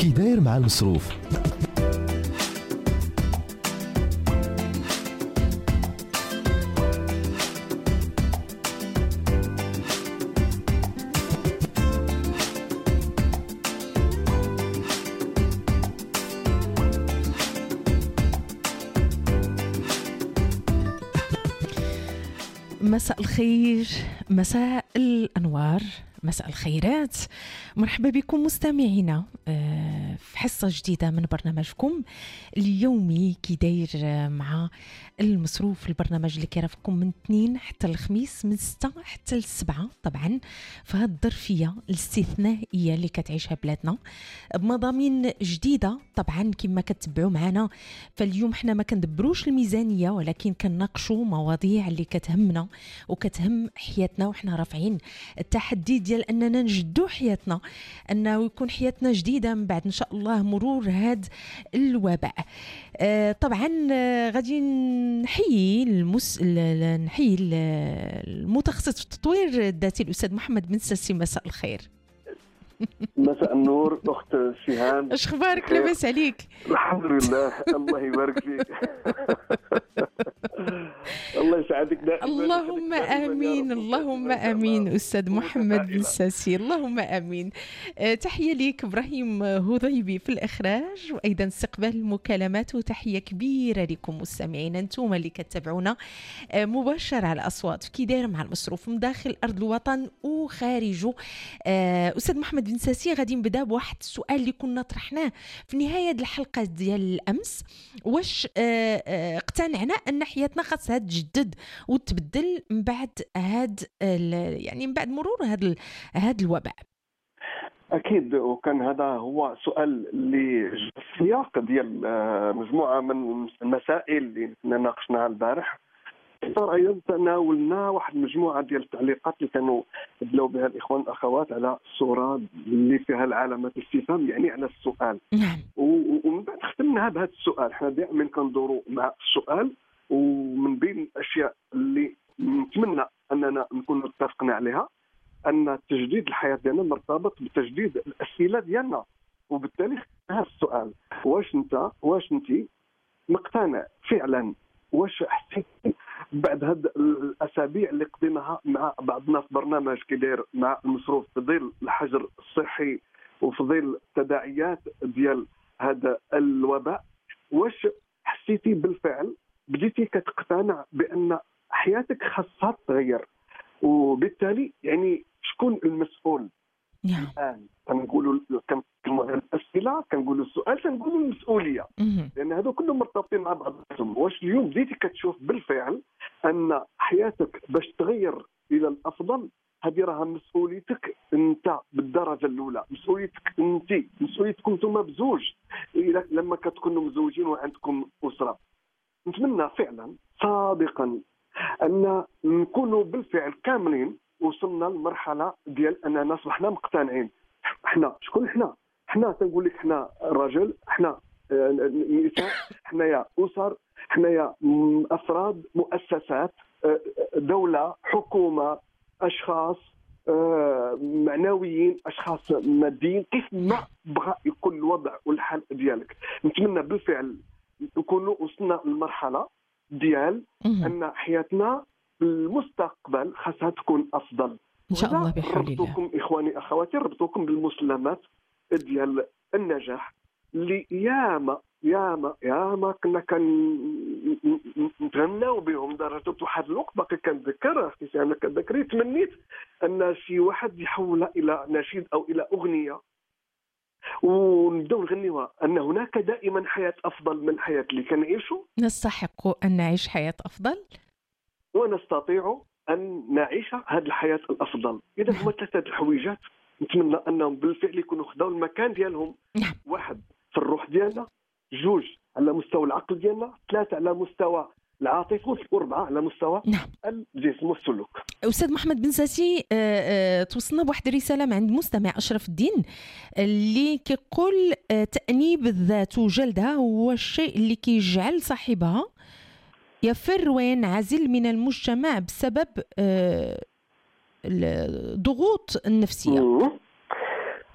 كي داير مع المصروف. مساء الخير، مساء الأنوار، مساء الخيرات. مرحبا بكم مستمعينا في حصة جديدة من برنامجكم اليومي كي داير مع المصروف، البرنامج اللي كيرافقكم من الاثنين حتى الخميس من 6 حتى 7 طبعا في هذه الظرفية الاستثنائية اللي كتعيشها بلادنا بمضامين جديدة. طبعا كما كتبعوا معنا فاليوم حنا ما كندبروش الميزانية، ولكن كنناقشوا مواضيع اللي كتهمنا وكتهم حياتنا، وحنا رافعين التحدي ديال اننا نجدوا حياتنا، انه يكون حياتنا جديده من بعد ان شاء الله مرور هذا الوباء. طبعا غادي نحيي المتخصص في التطوير الذاتي الاستاذ محمد بن ساسي. مساء الخير. مساء النور اخت شيهان، اش اخبارك؟ لاباس عليك؟ الحمد لله، الله يبارك فيك. الله يسعدك دائما. اللهم امين، اللهم امين استاذ محمد بن ساسي، اللهم امين. تحيه ليك ابراهيم هضيبي في الاخراج، وايضا استقبال المكالمات، وتحيه كبيره لكم مستمعين انتم اللي كتابعونا مباشر على الاصوات كي داير مع المصروف من داخل ارض الوطن وخارجه. استاذ محمد بن ساسي، غادي نبدا بواحد السؤال اللي كنا طرحناه في نهايه الحلقه ديال الامس. واش اقتنعنا ان حياتنا خاصها تجدد وتبدل من بعد يعني من بعد مرور هذا الوباء؟ اكيد، وكان هذا هو سؤال اللي في السياق ديال مجموعه من المسائل اللي ناقشناها البارح. ايضا تناولنا واحد المجموعه ديال التعليقات اللي كانوا بدلوا بها الاخوان والاخوات على الصوره اللي فيها العلامات الاستفهام، يعني على السؤال. ومن بعد ختمناها بهذا السؤال. احنا دائما كندوروا مع السؤال، ومن بين الاشياء اللي نتمنى اننا نكون اتفقنا عليها ان تجديد الحياه ديالنا مرتبط بتجديد الاسئله ديالنا، وبالتالي هذا السؤال: واش انت مقتنع فعلا؟ واش حسيتي بعد هاد الاسابيع اللي قضيناها مع بعضنا في برنامج كيداير مع المصروف في ظل الحجر الصحي وفي ظل التداعيات ديال هذا الوباء، واش حسيتي بالفعل بديتي كتقتنع بان حياتك خاصها تتغير؟ وبالتالي يعني شكون المسؤول الان؟ كنقولوا الاسئله، كنقولوا السؤال، كنقولوا المسؤوليه، لان هذو كلهم مرتبطين مع بعضهم. واش اليوم بديتي كتشوف بالفعل ان حياتك باش تغير الى الافضل هذه راها مسؤوليتك انت بالدرجه الاولى، مسؤوليتك انت، مسؤوليتكم انتم بزوج لما كتكونوا مزوجين وعندكم اسره. نتمنى فعلا صادقا ان نكونوا بالفعل كاملين وصلنا لمرحله ديال اننا اصبحنا مقتنعين. احنا شكون؟ احنا تنقول لك احنا رجل، احنا نساء، حنايا اسر، حنايا افراد، مؤسسات، دوله، حكومه، اشخاص معنويين، اشخاص ماديين، كيف ما بغى يكون الوضع والحال ديالك. نتمنى بالفعل نكونوا وصلنا للمرحله ديال ان حياتنا المستقبل خاصها تكون افضل ان شاء الله بحول الله. ربطوكم اخواني اخواتي، ربطوكم بالمسلمات ديال النجاح اللي ياما كنا نتغناو بهم، لدرجه واحد الوقت باقي كنذكر اختي انا كذكري تمنيت ان شي واحد يحولها الى نشيد او الى اغنيه ونبداو نغنيوها، ان هناك دائما حياه افضل من الحياه اللي كنعيشوا. نستحق ان نعيش حياه افضل ونستطيع ان نعيش هذه الحياه الافضل. اذا هما ثلاثه الحويجات نتمنى انهم بالفعل يكونوا خداو المكان ديالهم. واحد في الروح ديالنا، جوج على مستوى العقل ديالنا، ثلاثه على مستوى العاطفه، واربعه على مستوى الجسم والسلوك. استاذ محمد بن ساسي، توصلنا بواحد الرساله من عند مستمع اشرف الدين اللي كيقول تانيب الذات وجلدها هو الشيء اللي كيجعل صاحبها يفر وينعزل من المجتمع بسبب الضغوط النفسيه.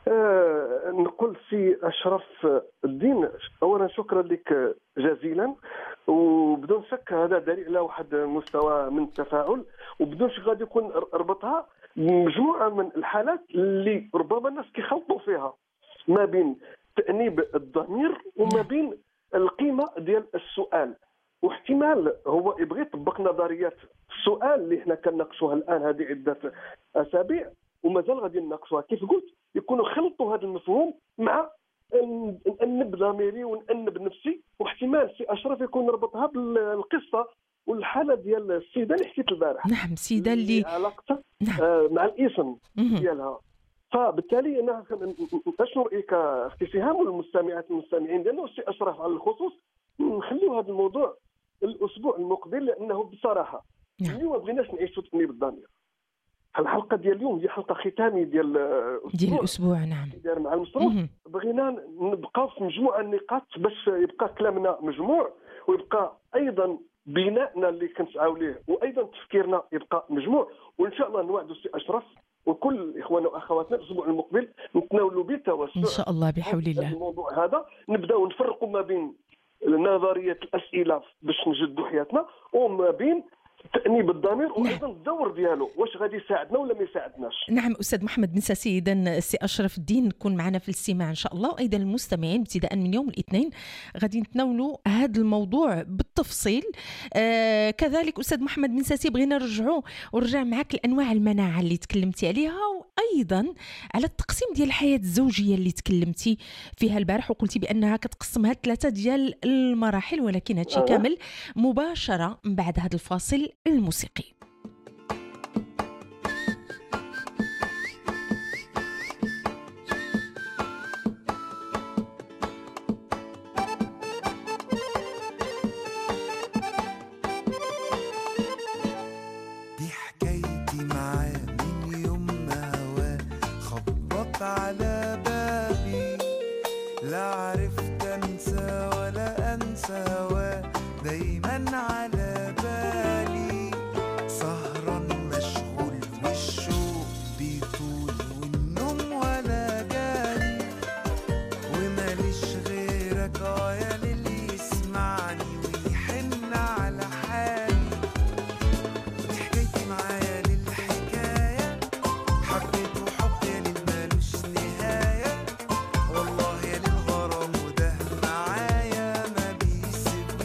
نقول سي أشرف الدين، أولا شكرا لك جزيلا، وبدون شك هذا دليل على واحد مستوى من التفاعل، وبدون شك غادي يكون ربطها مجموعة من الحالات اللي ربما الناس كيخلطوا فيها ما بين تأنيب الضمير وما بين القيمة ديال السؤال. واحتمال هو يبغي يطبق نظريات السؤال اللي حنا كنناقشوها الآن هذه عدة أسابيع ومازال غادي نناقشوها. كيف قلت يكونوا خلطوا هذا المفهوم مع نأنب ضميري ونأنب نفسي، واحتمال سي أشرف يكون ربطها بالقصة والحالة ديال السيدة اللي حكيت البارح. نعم، السيدة اللي علاقتها نعم. مع الاسم ديالها. فبالتالي انا اشنو رايك اختي سهام والمستمعات والمستمعين ديالنا والسي اشرف على الخصوص، نخليو هذا الموضوع الاسبوع المقبل، لانه بصراحه اليوم ما بغيناش نعيشوا تأنيب الضمير. الحلقه ديال اليوم هي حلقه ختاميه ديال الاسبوع نعم داير مع المصروف. بغينا نبقاو في مجموعه النقاط باش يبقى كلامنا مجموع، ويبقى ايضا بناءنا اللي كنسعاو ليه، وايضا تفكيرنا يبقى مجموع. وان شاء الله نوعدوا السي اشرف وكل اخواننا واخواتنا الاسبوع المقبل نتناولوا بالتوسع ان شاء الله بحول الله الموضوع هذا، نبداو نفرقوا ما بين نظريه الاسئله باش نجدوا حياتنا وما بين تأنيب الضمير وايضا الدور ديالو واش غادي يساعدنا ولا ما يساعدناش. نعم استاذ محمد بن ساسي، اذا السي اشرف الدين كون معنا في الاستماع ان شاء الله، وايضا المستمعين ابتداء من يوم الاثنين غادي نتناولوا هذا الموضوع بالتفصيل. كذلك استاذ محمد بن ساسي بغينا نرجع معك لانواع المناعه اللي تكلمتي عليها، وايضا على التقسيم ديال الحياه الزوجيه اللي تكلمتي فيها البارح، وقلتي بانها كتقسمها 3 ديال المراحل، ولكن هادشي كامل مباشره من بعد هذا الفاصل الموسيقي. دي حكايتي معاه من يوم ما هواه خبط على بابي، لا عرفت انسى ولا انسى هواه دايما على بالي، سهران مشغول والشوق بيطول والنوم ولا جالي، وماليش غيرك يا للي يسمعني ويحن على حالي. ودي حكايتي معايا للحكاية، حبيته حب يا للمالوش نهاية، والله يا للغرام وده معايا ما بيسيبنيش.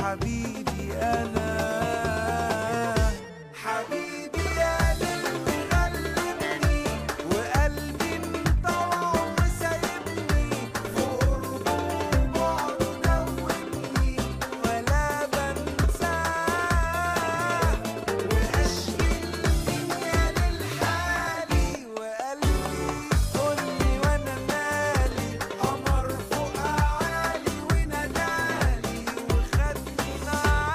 حبيبي أنا حبيبي يا اللي غلبني وقلبي انطوى وسايبني في قربه وبعده دوبني ولا بنساه وأشكي الدنيا للحالي وقلبي يقولي وأنا مالي قمر فوق عالي ونادالي وخدني معاه.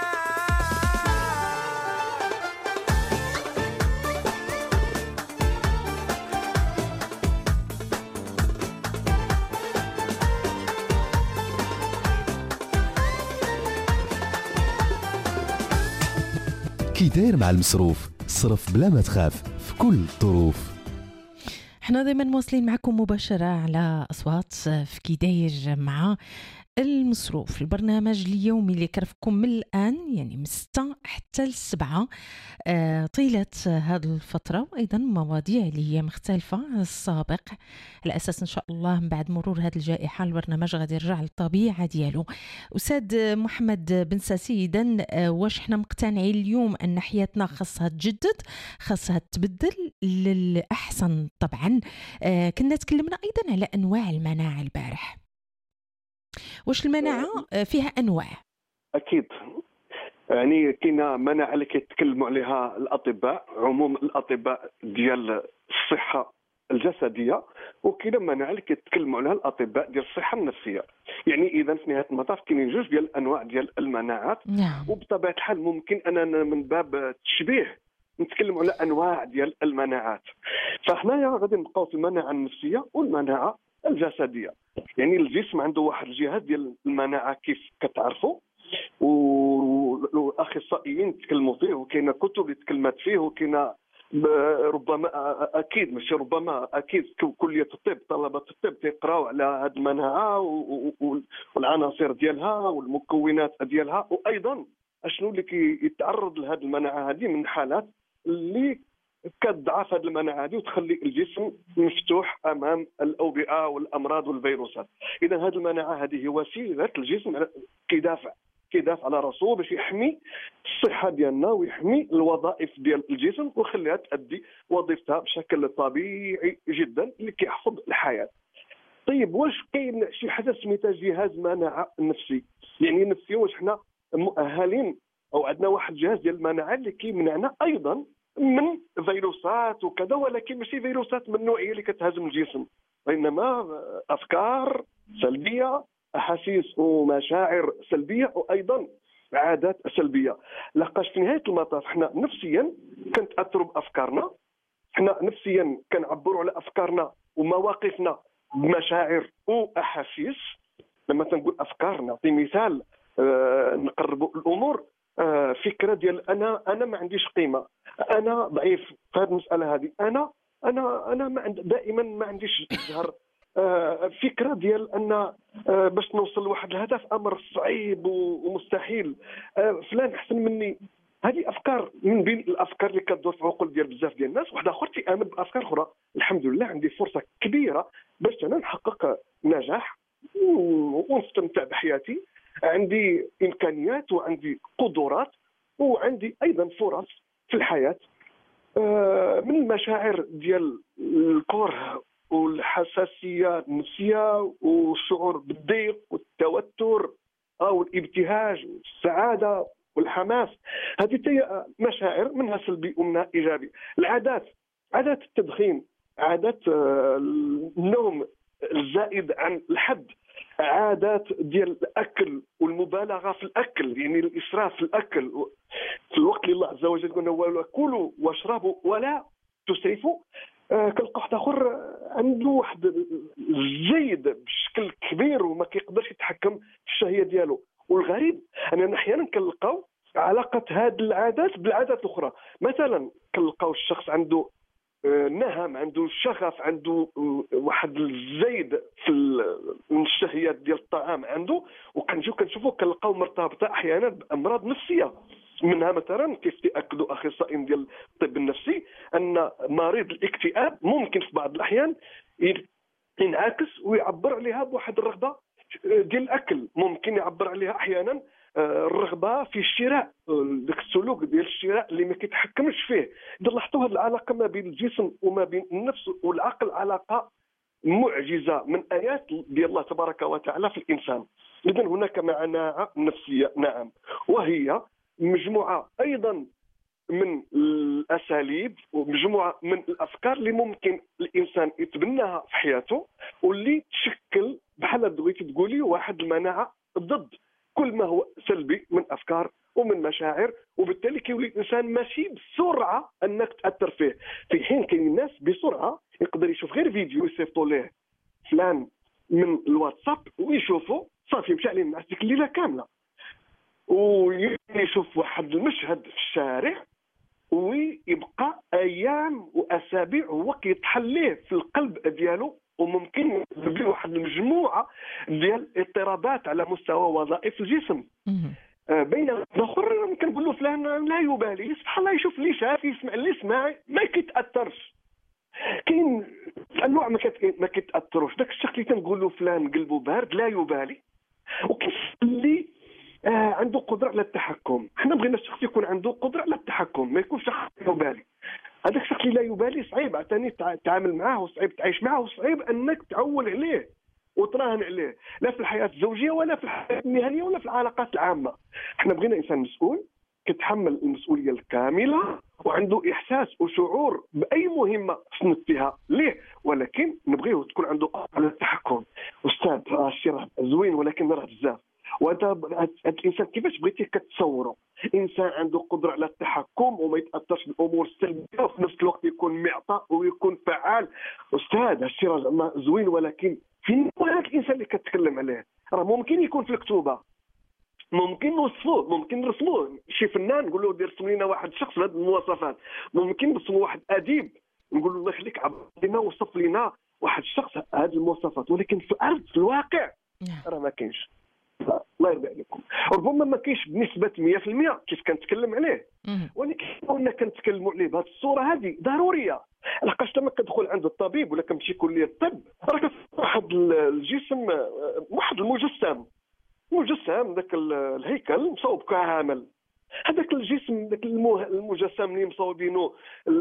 كي داير مع المصروف صرف بلا ما تخاف في كل الظروف. احنا دايما مواصلين معكم مباشرة على أصوات في كي داير مع المصروف، البرنامج اليومي اللي كرفكم من الآن يعني من 6 حتى 7 طيلة هذه الفترة، وأيضا مواضيع اللي هي مختلفة عن السابق، على أساس إن شاء الله من بعد مرور هذه الجائحة البرنامج غادي يرجع للطبيعة ديالو. أستاذ محمد بن ساسي، إذن واش احنا مقتنعين اليوم أن حياتنا خاصها تجدد، خاصها تبدل للأحسن؟ طبعا كنا تكلمنا أيضا على أنواع المناعة البارح. واش المناعة فيها أنواع؟ اكيد، يعني كاينه مناعه اللي كيتكلموا عليها الاطباء، عموم الاطباء ديال الصحه الجسديه، وكاينه مناعه اللي كيتكلموا عليها الاطباء ديال الصحه النفسيه. يعني اذا في نهايه المطاف كاينين جوج ديال الانواع ديال المناعات. نعم. وبطبيعه الحال ممكن اننا من باب التشبيه نتكلموا على انواع ديال المناعات. فحنايا غادي نبقاو في المناعه النفسيه والمناعه الجسديه. يعني الجسم عنده واحد الجهاز ديال المناعه كيف كتعرفوا، والاخصائيين تكلموا فيه، وكاينه كتب اللي تكلمت فيه، وكاينه ربما اكيد ماشي ربما اكيد كليه الطب، طلبه الطب تيقراو على هذه المناعه والعناصر ديالها والمكونات ديالها، وايضا اشنو اللي كيتعرض لهذه المناعه هذه من حالات اللي كتضعف هذه المناعه هذه وتخلي الجسم مفتوح امام الاوبئه والامراض والفيروسات. اذا هذه المناعه هذه وسيله الجسم كيدافع على راسو باش يحمي الصحه ديالنا ويحمي الوظائف ديال الجسم ويخليها تؤدي وظيفتها بشكل طبيعي جدا اللي كيحفظ الحياه. طيب واش كاين شي حاجه سميتها جهاز مناعه نفسي؟ يعني نفسي واش حنا مؤهلين او عندنا واحد الجهاز ديال المناعه اللي كيمنعنا ايضا من فيروسات وكذا، ولكن ماشي فيروسات من النوعيه اللي كتهاجم الجسم، وانما افكار سلبيه، احاسيس ومشاعر سلبيه، وايضا عادات سلبيه. لقاش في نهايه المطاف حنا نفسيا كنتاثروا بافكارنا، حنا نفسيا كنعبروا على افكارنا ومواقفنا بمشاعر واحاسيس. لما تنقول افكار نعطي مثال نقربوا الامور، فكره ديال انا ما عنديش قيمه، انا ضعيف في هذه المساله هذه، انا دائما ما عنديش جهر، فكره ديال ان باش نوصل لواحد الهدف امر صعيب ومستحيل، فلان احسن مني. هذه افكار من بين الافكار اللي كتدور في عقول ديال بزاف ديال الناس. واحد اخر تيامن بافكار اخرى، الحمد لله عندي فرصه كبيره باش انا نحقق نجاح ونستمتع بحياتي، عندي امكانيات وعندي قدرات وعندي ايضا فرص في الحياه. من المشاعر ديال الكره والحساسيه النفسيه والشعور بالضيق والتوتر او الابتهاج والسعاده والحماس، هذه مشاعر منها سلبي ومنها ايجابي. العادات، عادات التدخين، عادات النوم الزائد عن الحد، عادات ديال الاكل والمبالغه في الاكل، يعني الاسراف في الاكل في الوقت اللي الله عز وجل قال كلوا واشربوا ولا تسرفوا. كنلقى واحد اخر عنده واحد الزيد بشكل كبير وما كيقدرش يتحكم في الشهيه ديالو. والغريب اننا احيانا كنلقاو علاقه هذه العادات بالعادات الاخرى. مثلا كنلقاو الشخص عنده نهم، عنده شغف، عنده واحد الزيد في من الشهيات ديال الطعام عنده، وكنجيو كنشوفوا كنلقاو مرتبطه احيانا بامراض نفسيه. منها مثلا كيف تاكدوا اخصائيين ديال الطب النفسي ان مريض الاكتئاب ممكن في بعض الاحيان ينعكس ويعبر عليها بواحد الرغبه ديال الاكل، ممكن يعبر عليها احيانا الرغبه في الشراء، ذاك السلوك ديال الشراء اللي ما كيتحكمش فيه. اذا لاحظتوا هذه العلاقه ما بين الجسم وما بين النفس والعقل علاقه معجزه من ايات ديال الله تبارك وتعالى في الانسان. اذا هناك مناعه نفسيه، نعم، وهي مجموعه ايضا من الاساليب ومجموعه من الافكار اللي ممكن الانسان يتبناها في حياته، واللي تشكل بحال بغيتي تقولي واحد المناعه ضد كل ما هو سلبي من افكار ومن مشاعر، وبالتالي كيولي الانسان ماشي بسرعه انك تاثر فيه. في حين كاين الناس بسرعه يقدر يشوف غير فيديو يصيفطوا ليه فلان من الواتساب ويشوفوا صافي مشى عليه الناس ديك الليله كامله، ويشوف واحد المشهد في الشارع ويبقى ايام واسابيع هو كيطحن ليه في القلب ديالو، وممكن يسبب له واحد المجموعه ديال الاضطرابات على مستوى وظائف الجسم. بينما الاخر كنقول له فلان لا يبالي، سبحان الله، يشوف اللي شاف يسمع اللي سمع ما كيتاثرش. كاين انواع ما كيتاثروش، داك الشخص اللي تنقول له فلان قلبه بارد لا يبالي، وكاين اللي عنده قدره على التحكم. حنا بغينا الشخص يكون عنده قدره على التحكم، ما يكونش شخص يبالي. هذاك الشخص اللي لا يبالي صعيب عتاني تتعامل معاه، وصعيب تعيش معاه، وصعيب انك تعول عليه وتراهن عليه، لا في الحياه الزوجيه ولا في الحياه المهنيه ولا في العلاقات العامه. حنا بغينا انسان مسؤول كيتحمل المسؤوليه الكامله وعنده احساس وشعور باي مهمه سندتها ليه، ولكن نبغيه تكون عنده قدره على التحكم. استاذ راه الشيء راه زوين ولكن راه بزاف. وهذا الانسان كيفاش بغيتي كتصوره انسان عنده قدره على التحكم وما يتاثرش بالامور السلبيه، وفي نفس الوقت يكون معطاء ويكون فعال. استاذ هادشي راه زوين، ولكن فين هو هذا الانسان اللي كتكلم عليه؟ راه ممكن يكون في الكتوبه، ممكن نوصفوه، ممكن نرسموه شي فنان نقول له دير رسم لنا واحد الشخص بهذه المواصفات، ممكن نرسموا واحد اديب نقول له الله يخليك عبر لنا وصف لنا واحد الشخص هذه المواصفات، ولكن في الارض في الواقع راه ما كاينش. الله يرضي عليكم. ربما ما كاينش بنسبه 100% كيف كنتكلم عليه، ولكن كنا كنتكلموا عليه بهذه الصوره هذه ضروريه. لقاش لما كتدخل عند الطبيب ولا كتمشي كليه الطب راه واحد الجسم، واحد المجسم ذاك الهيكل مصوب كعامل. هذاك الجسم ذاك المجسم اللي مصوبينه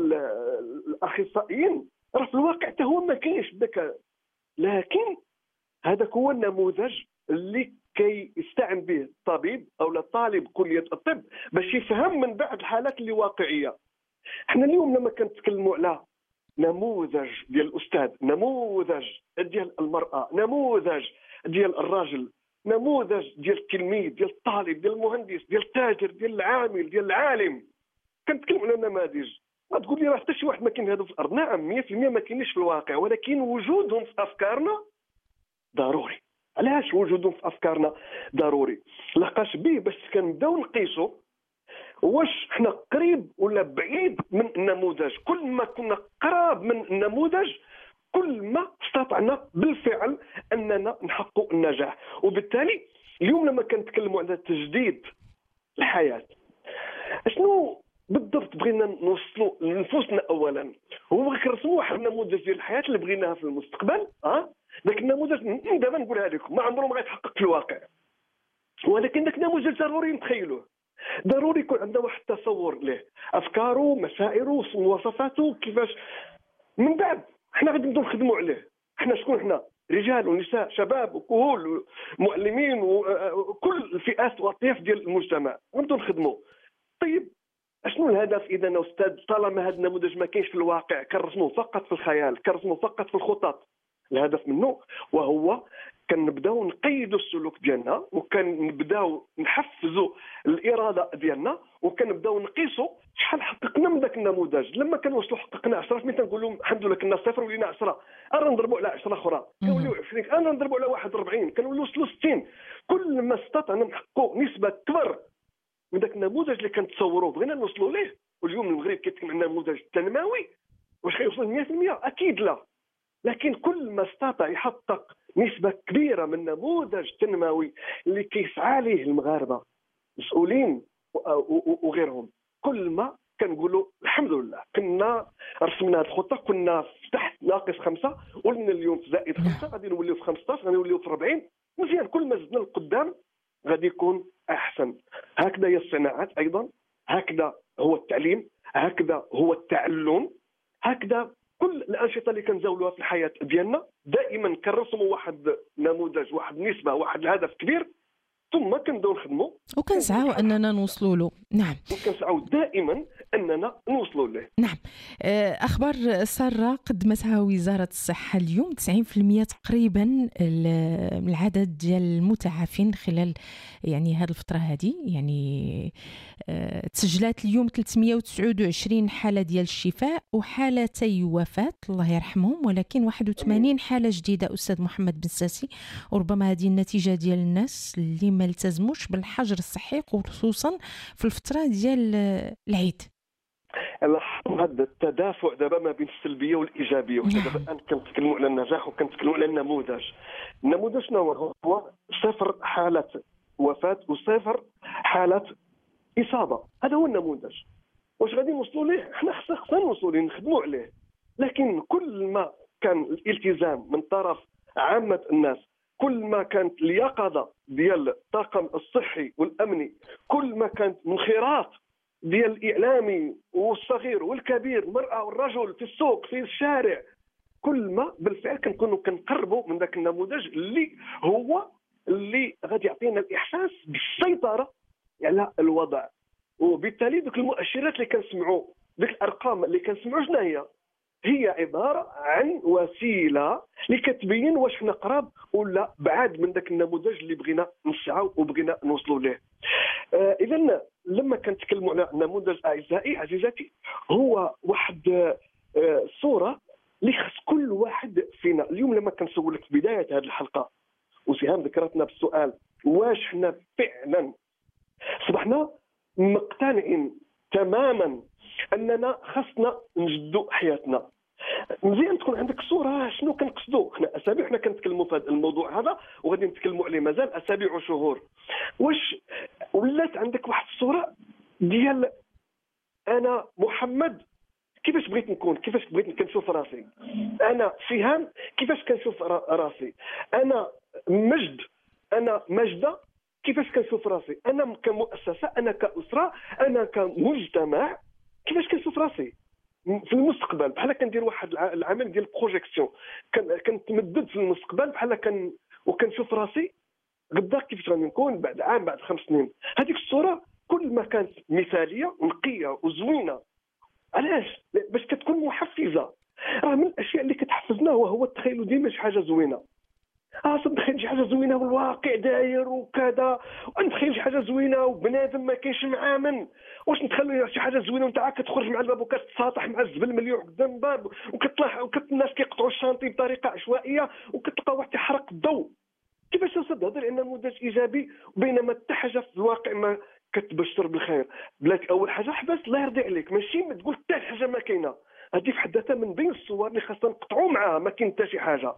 الاخصائيين راه في الواقع حتى هو ما كاينش ذاك، لكن هذاك هو النموذج اللي كيستعن به الطبيب او طالب كليه الطب باش يفهم من بعد الحالات اللي واقعيه. احنا اليوم لما كنتكلموا على نموذج ديال الاستاذ، نموذج ديال المراه، نموذج ديال الراجل، نموذج ديال التلميذ، ديال الطالب، ديال المهندس، ديال التاجر، ديال العامل، ديال العالم، كنتكلموا على نماذج. غتقول لي راه حتى شي واحد ما كاين هذا في الارض. نعم 100% ما كاينش في الواقع، ولكن وجودهم في افكارنا ضروري. علاش وجودهم في افكارنا ضروري؟ لقاش به باش كنبداو نقيسوا واش حنا قريب ولا بعيد من النموذج. كل ما كنا قراب من النموذج كل ما استطعنا بالفعل اننا نحقق النجاح. وبالتالي اليوم لما كنتكلموا على تجديد الحياه، شنو بالضبط بغينا نوصلوا لنفوسنا؟ اولا هو كنرسموا واحد النموذج ديال الحياه اللي بغيناها في المستقبل. ذاك النموذج دابا نقولها لكم ما عمره ما غيتحقق في الواقع، ولكن ذاك النموذج ضروري نتخيلوه، ضروري يكون عندنا واحد التصور له، افكاره، مشاعره، مواصفاته، كيفاش. من بعد حنا غادي نبداو نخدموا عليه. حنا شكون؟ حنا رجال ونساء، شباب وكهول ومعلمين وكل الفئات والاطياف ديال المجتمع، نبداو نخدموا. طيب شنو الهدف اذا استاذ؟ طالما هذا النموذج ما كاينش في الواقع، كنرسموه فقط في الخيال، كنرسموه فقط في الخطط. الهدف منه وهو كنبداو نقيدوا السلوك ديالنا، وكنبداو نحفزوا الاراده ديالنا، وكنبداو نقيسوا شحال حققنا من ذاك النموذج. لما كنوصلوا حققنا 10 ملي كنقولوا الحمد لله كنا صفر ولينا 10، انا نضربوا على 10 اخرى كنوليو 20، انا نضربوا على 41 كنوليو 60. كل ما استطعنا نحققوا نسبه كبر من ذاك النموذج اللي كنتصوروه بغينا نوصلوا ليه. واليوم المغرب كيتكلم عن النموذج التنموي، واش غيوصل 100%؟ اكيد لا، لكن كل ما استطاع يحقق نسبة كبيرة من نموذج تنموي اللي كيسعى ليه المغاربة مسؤولين وغيرهم، كل ما كنقولوا الحمد لله كنا رسمنا هذه الخطة، كنا في تحت -5 ولنا اليوم في زائد 5، غادي نوليو في 15، غادي نوليو في 40. مزيان، كل ما زدنا لقدام غادي يكون احسن. هكذا هي الصناعات ايضا، هكذا هو التعليم، هكذا هو التعلم، هكذا كل الانشطه اللي كنزاولوها في الحياه ديالنا دائما كنرسموا واحد نموذج، واحد نسبه، واحد الهدف كبير، ثم كنبداو نخدموا وكنسعاو اننا نوصلوا له. نعم، وكنسعوا دائما اننا نوصلوا له. نعم. أخبار سارة قدمتها وزارة الصحة اليوم 90% تقريبا من العدد ديال المتعافين خلال يعني هذه الفترة هذه. يعني تسجلات اليوم 329 حالة ديال الشفاء وحالتي وفاة الله يرحمهم، ولكن 81 حالة جديدة أستاذ محمد بن ساسي. وربما هذه النتيجة ديال الناس اللي ما التزموش بالحجر الصحي خصوصا في الفترة ديال العيد. لاحظوا هذا التدافع دابا ما بين السلبيه والايجابيه، وحنا دابا الان كنتكلموا على النجاح وكنتكلموا على النموذج. النموذج شنو هو؟ 0 حالات وفاه و0 حالات اصابه، هذا هو النموذج. واش غادي نوصلوا ليه؟ حنا خصنا نوصلوا ليه، نخدموا عليه. لكن كل ما كان الالتزام من طرف عامه الناس، كل ما كانت اليقظه ديال الطاقم الصحي والامني، كل ما كانت منخراط ديال الاعلامي والصغير والكبير، المراه والرجل في السوق في الشارع، كل ما بالفعل كنكونوا كنقربوا من ذاك النموذج اللي غادي يعطينا الاحساس بالسيطره على الوضع. وبالتالي ذوك المؤشرات اللي كنسمعوا، ذيك الارقام اللي كنسمعوا، شنو هي عباره عن وسيله اللي كتبين واش حنا قراب ولا بعاد من ذاك النموذج اللي بغينا نسعاو وبغينا نوصلوا ليه. اذا لما كنتكلموا على نموذج اعزائي عزيزاتي، هو واحد صوره اللي خص كل واحد فينا. اليوم لما كنسولك في بدايه هذه الحلقه وسهام ذكرتنا بالسؤال، واش حنا فعلا صبحنا مقتنعين تماما اننا خصنا نجدوا حياتنا؟ مزيان تكون عندك صوره شنو كنقصدوا. حنا اسابيع حنا كنتكلموا في هذا الموضوع هذا وغادي نتكلموا عليه مازال اسابيع وشهور. واش ولات عندك واحد الصوره ديال انا محمد كيفاش بغيت نكون، كيفاش بغيت كنشوف راسي، انا سهام كيفاش كنشوف راسي، انا مجد، انا مجده كيفاش كنشوف راسي، انا كمؤسسه، انا كاسره، انا كمجتمع كيفاش كنشوف راسي في المستقبل؟ بحال كندير واحد العمل ديال بروجيكسيون، كنتمدد في المستقبل بحال وكنشوف راسي غدا كيفاش غادي نكون بعد عام، بعد 5 سنين. هذيك الصوره كل ما كانت مثاليه ونقيه وزوينه. علاش؟ باش كتكون محفزه. راه من الاشياء اللي كتحفزنا هو التخيل ديما شي حاجه زوينه. نتخيل شي حاجه زوينه والواقع داير وكذا، ونتخيل شي حاجه زوينه وبنادم ما كاينش معامن. واش نتخيل شي حاجه زوينه وانت عاد كتخرج مع الباب وكتساطح مع الزبل مليوح قدام الباب وكتطلع الناس كيقطعوا الشانطي بطريقه عشوائيه وكتلقى واحد يحرق الضوء؟ كيفاش تهضر على نموذج ايجابي بينما حتى حاجه في الواقع ما كتبشر بالخير؟ بلاك اول حاجه حبس الله يرضي عليك، ماشي ما تقول حتى حاجه ما كاينه. هذه في حد ذاتها من بين الصور اللي خاصنا نقطعوا معها. ما كاين حتى شي حاجه،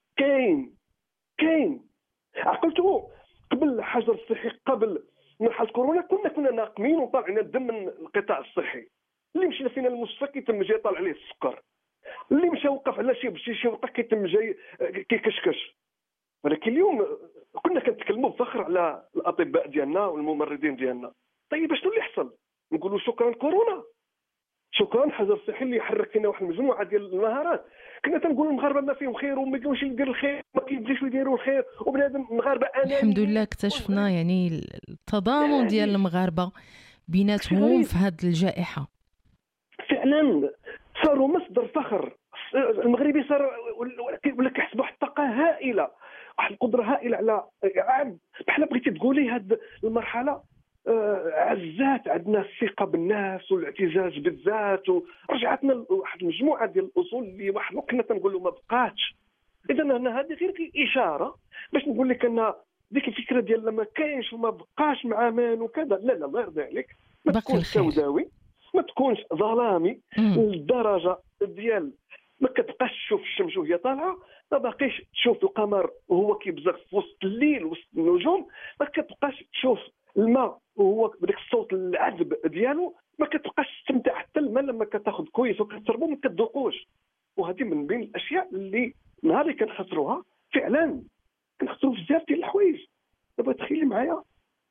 كاين عقلتوا قبل الحجر الصحي، قبل مرحله كورونا كنا ناقمين وطالعين الدم من القطاع الصحي. اللي مشينا فينا المستشفى كيتم جاي طالع عليه السكر، اللي مشى وقف على شي وقف كيتم جاي كيكشكش. ولكن اليوم كنا كنتكلموا بفخر على الاطباء ديالنا والممرضين ديالنا. طيب شنو اللي حصل؟ نقولوا شكرا كورونا، شكرا حجر الصحي اللي حرك فينا واحد المجموعه ديال المهارات. كنا تنقولوا المغاربه ما فيهم خير وما يقدروش يديروا الخير، ما كيبغيوش يديروا الخير، وبنادم المغاربه انا الحمد لله اكتشفنا يعني التضامن ديال المغاربه بيناتهم في هذه الجائحه. فعلا صاروا مصدر فخر. المغربي صار ولا كيحسبوا واحد الطاقه هائله، واحد القدره هائله على بحال بغيتي تقولي هذه المرحله عزات عندنا الثقه بالناس والاعتزاز بالذات، ورجعتنا لواحد المجموعه ديال الاصول اللي واحد كنا تنقولوا ما بقاتش. اذا انا هذه غير اشاره باش نقول لك ان ديك الفكره ديال ما كاينش وما بقاش مع مان وكذا، لا الله يرضي عليك، ما تكونش سوداوي، ما تكونش ظلامي للدرجه ديال ما كتبقاش تشوف الشمس وهي طالعه، ما باقيش تشوف القمر وهو كيبزغ في وسط الليل وسط النجوم، ما كتبقاش تشوف الماء وهو بداك الصوت العذب ديالو، ما كتبقاش تستمتع حتى الماء لما كتاخذ كويس وكتشربو ما كتذوقوش. وهذه من بين الاشياء اللي نهار اللي كنخسروها فعلا كنخسروا بزاف ديال الحوايج. دابا تخيلي معايا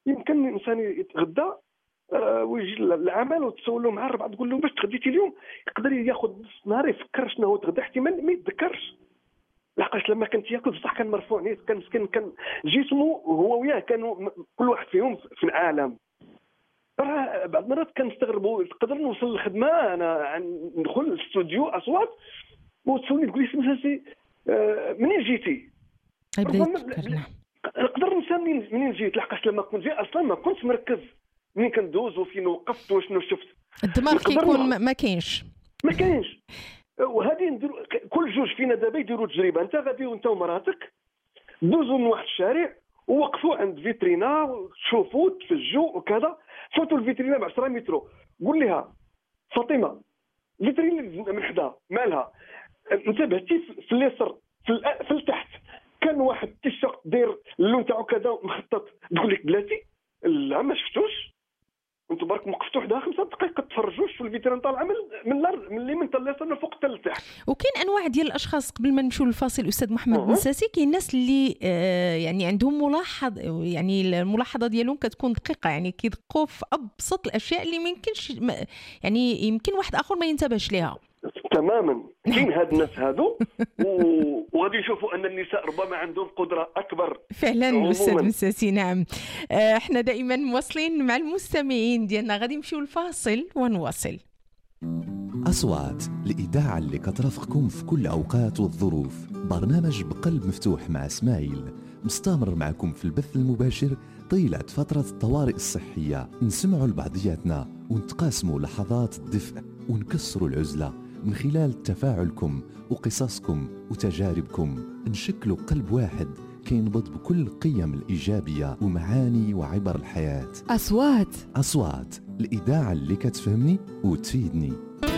يمكن الانسان يتغدى ويجي للعمل وتسولوا معاه الربع تقول له باش تغديتي اليوم، يقدر ياخذ نص نهار يفكر شنو هو تغدى، احتمال ما يتذكرش. لحقاش لما كنت ياكل بصح كان مرفوع نيت، كان مسكين، كان جسمه هو وياه كانوا كل واحد فيهم في العالم. راه بعض المرات كنستغربوا نقدر نوصل للخدمه انا ندخل الاستوديو اصوات وتسولني تقول لي سمساسي منين جيتي؟ نقدر ننسى منين جيت، لحقاش لما كنت جاي اصلا ما كنتش مركز منين كندوز وفين وقفت وشنو شفت. الدماغ كيكون ما كاينش. وهذه نديروا كل جوج فينا دابا يديروا تجربه. انت غادي وانت ومراتك دوزوا من واحد الشارع ووقفوا عند فيترينا وتشوفوا تفجوا وكذا، فوتوا الفيترينا ب 10 متر، قول لها فاطمه الفيترينا من حدا مالها؟ انتبهتي في اليسر في التحت كان واحد التيشيرت داير اللون تاعو كذا مخطط، تقول لك بلاتي لا ما شفتوش، انتم برك وقفتوا حدا 5 دقائق تفرجوش في الفيترين طالعه من اليمين حتى اليسار فوق حتى لتحت. وكاين انواع ديال الاشخاص قبل ما نمشيو للفاصل استاذ محمد المساسي، كاين الناس اللي يعني عندهم ملاحظه، يعني الملاحظه ديالهم كتكون دقيقه، يعني كيدقوا في ابسط الاشياء اللي ما يمكنش يعني يمكن واحد اخر ما ينتبهش ليها تماما. كاين هاد الناس هادو وغادي يشوفوا ان النساء ربما عندهم قدره اكبر فعلا. استاذ مساسي نعم. احنا دائما مواصلين مع المستمعين ديالنا، غادي نمشيو الفاصل ونواصل. أصوات الإذاعة اللي كترافقكم في كل أوقات والظروف، برنامج بقلب مفتوح مع إسماعيل مستمر معكم في البث المباشر طيلة فترة الطوارئ الصحية. نسمعوا لبعضياتنا ونتقاسموا لحظات الدفء ونكسروا العزلة من خلال تفاعلكم وقصصكم وتجاربكم، نشكلوا قلب واحد كينبض بكل القيم الإيجابية ومعاني وعبر الحياة. أصوات الإذاعة اللي كتفهمني وتفيدني.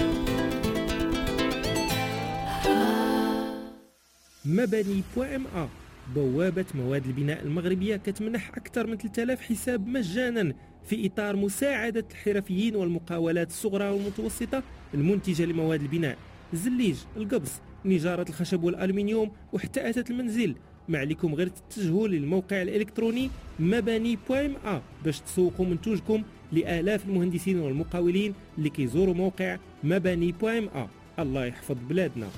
مباني.ma بوابة مواد البناء المغربية كتمنح أكثر من 3000 حساب مجانا في إطار مساعدة الحرفيين والمقاولات الصغرى والمتوسطة المنتجة لمواد البناء، الزليج، القبص، نجارة الخشب والألمنيوم وحتى أثاث المنزل. ما عليكم غير تتجهوا للموقع الإلكتروني مباني.ma باش تسوقوا منتوجكم لآلاف المهندسين والمقاولين اللي كيزوروا موقع مباني.ma. الله يحفظ بلادنا.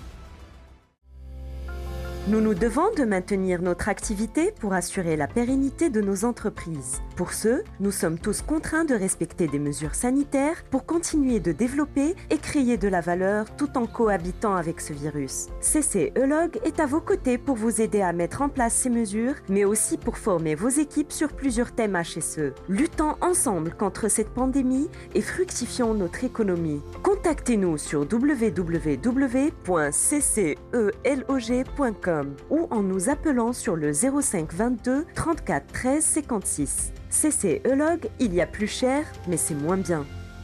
Nous nous devons de maintenir notre activité pour assurer la pérennité de nos entreprises. Pour ce, nous sommes tous contraints de respecter des mesures sanitaires pour continuer de développer et créer de la valeur tout en cohabitant avec ce virus. CCELOG est à vos côtés pour vous aider à mettre en place ces mesures, mais aussi pour former vos équipes sur plusieurs thèmes HSE. Luttons ensemble contre cette pandémie et fructifions notre économie. Contactez-nous sur www.ccelog.com ou en nous appelant sur le 05 22 34 13 56. CCELOG, il y a plus cher, mais c'est moins bien.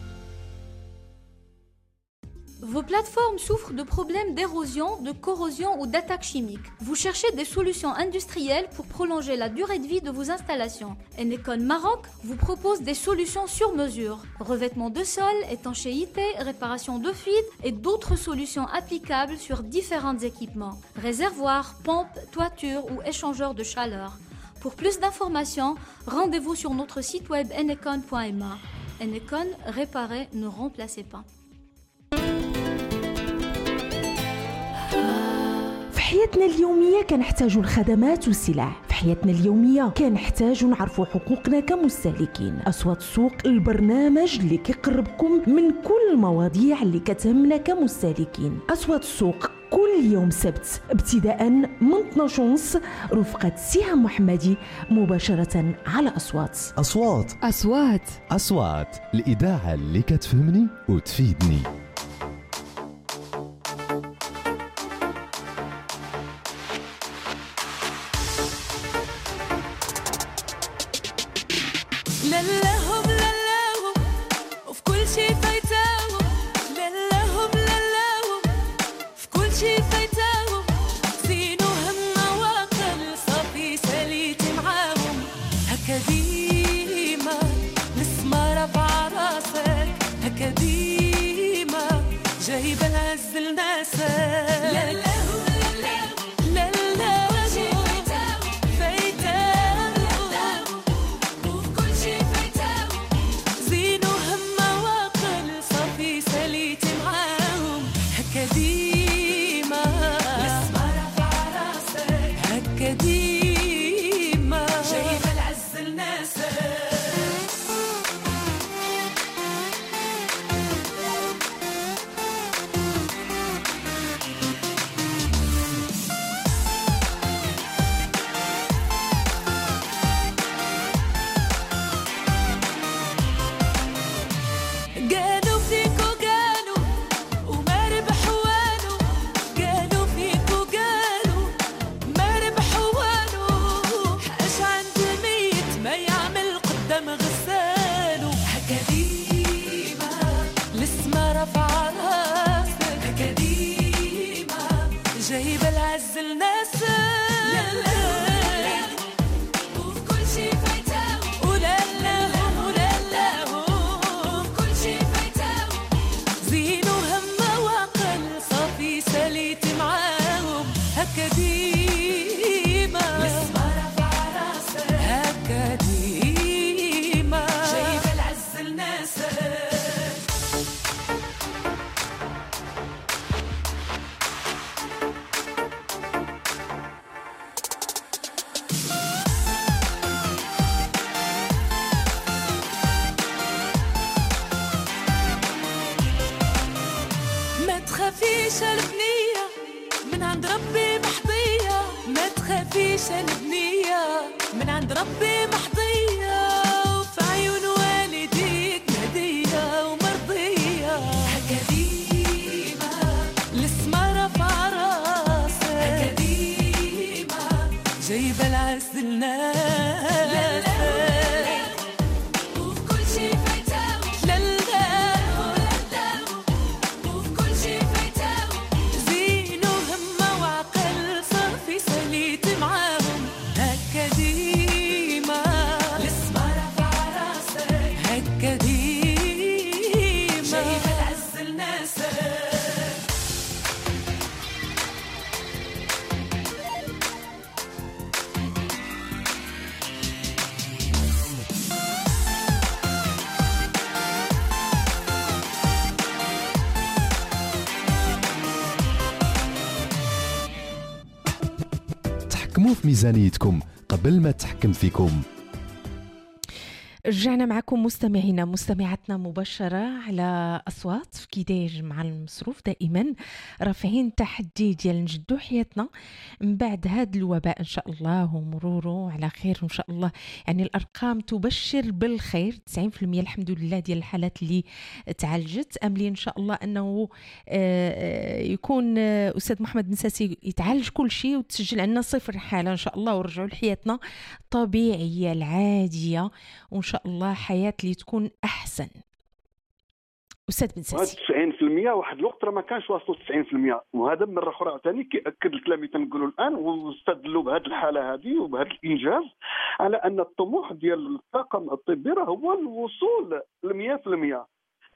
Vos plateformes souffrent de problèmes d'érosion, de corrosion ou d'attaques chimiques. Vous cherchez des solutions industrielles pour prolonger la durée de vie de vos installations. Enecon Maroc vous propose des solutions sur mesure. Revêtement de sol, étanchéité, réparation de fuites et d'autres solutions applicables sur différents équipements. Réservoirs, pompes, toitures ou échangeurs de chaleur. Pour plus d'informations, rendez-vous sur notre site web enecon.ma. Enecon, réparez, ne remplacez pas. في حياتنا اليومية كنحتاجوا الخدمات والسلع، في حياتنا اليومية كنحتاجوا نعرفوا حقوقنا كمستهلكين. أصوات السوق، البرنامج اللي كيقربكم من كل المواضيع اللي كتهمنا كمستهلكين. أصوات السوق كل يوم سبت ابتداء من 12:30 رفقة سهام محمدي مباشرة على أصوات الإذاعة اللي كتفهمني وتفيدني. للاهم وفي كل شي فايتاهم، للاهم في كل شي فايتاهم، زينو هم واقل صافي ساليت معاهم، هكا ديما نسمع رفع راسك، هكا ديما تخافيش البنية من عند ربي محضية، ما تخافيش البنية من عند ربي محضية، وفي عيون والديك هدية ومرضية. هكا ديما السمارة في راسك، هكا ديما جايبة العز للناس. وفي كل شي فايتاهم وفي كل شي فايتاهم زين وهمة وعقل صافي سليت معاهم. هكا ديما السمارة في راسك، هكا ديما جايبة العز لناسك. تحكموا في ميزانيتكم قبل ما تحكم فيكم. رجعنا معكم مستمعينا مستمعاتنا مباشرة على أصوات في كيداج مع المصروف، دائما رافعين تحدي ديال نجدو حياتنا من بعد هذا الوباء إن شاء الله ومروره على خير إن شاء الله. يعني الأرقام تبشر بالخير، 90% الحمد لله ديال الحالات اللي تعالجت. أملي إن شاء الله أنه يكون أستاذ محمد بن ساسي يتعالج كل شيء وتسجل عنا 0 حالة إن شاء الله، ورجعوا لحياتنا طبيعية العادية، وإن شاء الله حياة اللي تكون أحسن. أستاذ بن ساسي 90% واحد الوقت راه ما كانش واصل 90%، وهذا مرة أخرى ثاني كيأكد الكلام اللي تنقولوا الآن، واستدلوا بهذه الحالة هذه وبهذا الإنجاز على أن الطموح ديال الطاقم الطبي راه هو الوصول ل 100%.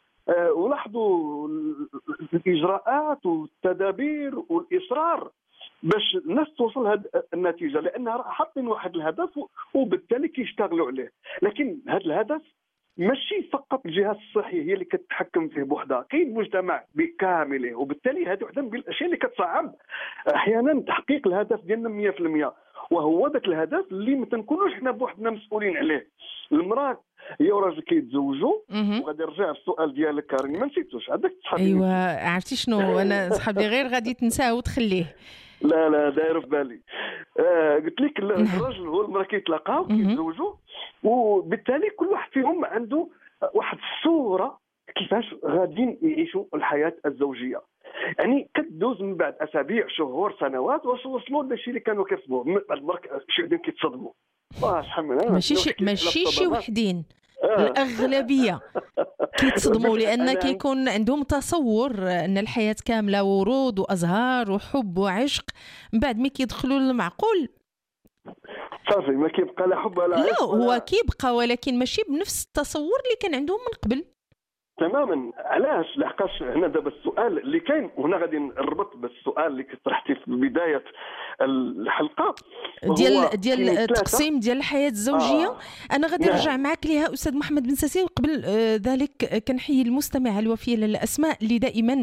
ولاحظوا الإجراءات والتدابير والإصرار باش الناس توصل هذه النتيجه، لانها راه حاطين واحد الهدف وبالتالي كيشتغلوا عليه. لكن هذا الهدف ماشي فقط الجهات الصحيه هي اللي كتتحكم فيه بوحدها، كاين المجتمع بكامله، وبالتالي هذه وحده من الاشياء اللي كتصعب احيانا تحقيق الهدف ديالنا 100%، وهو ذاك الهدف اللي ما تنكونوش حنا بوحدنا مسؤولين عليه. المراه هي وراجل كيتزوجوا، وغادي نرجع للسؤال ديالك راني ما نسيتوش هذاك صحابي. ايوا عرفتي شنو، انا صحابي غير غادي تنساه وتخليه. لا داير في بالي. قلت لك الرجل هو المراه كيتلاقاو كيتزوجوا، وبالتالي كل واحد فيهم عنده واحد الصوره كيفاش غاديين يعيشوا الحياه الزوجيه. يعني كتدوز من بعد اسابيع شهور سنوات واش وصلوا للشيء اللي كانوا كيحسبوه. من بعد المرك شي وحدين كيتصدموا، شحال من ماشي شي وحدين، الأغلبية كيتصدموا لأن كيكون عندهم تصور أن الحياة كاملة ورود وأزهار وحب وعشق، من بعد ما كيدخلوا للمعقول صافي ما كيبقى لا حب ولا عشق. لا هو كيبقى، ولكن ماشي بنفس التصور اللي كان عندهم من قبل تماما. علاش؟ لحقاش هنا دابا السؤال اللي كاين، وهنا غادي نربط بالسؤال اللي طرحتي في بدايه الحلقه ديال التقسيم ديال الحياه الزوجيه. انا غادي نرجع معك ليها استاذ محمد بن ساسي. قبل ذلك كنحيي المستمعه الوفيه للاسماء اللي دائما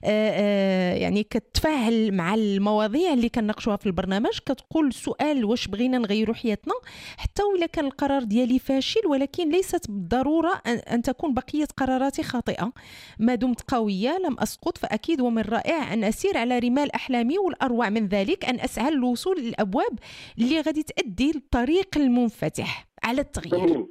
يعني كتفاعل مع المواضيع اللي كنناقشوها في البرنامج، كتقول سؤال واش بغينا نغيروا حياتنا حتى ولا كان القرار ديالي فاشل، ولكن ليست بالضروره ان تكون بقيه قراراتي خاطئه. ما دمت قويه لم اسقط، فاكيد ومن الرائع ان اسير على رمال احلامي، والاروع من ذلك ان اسعى للوصول للابواب اللي غادي تؤدي للطريق المنفتح على التغيير.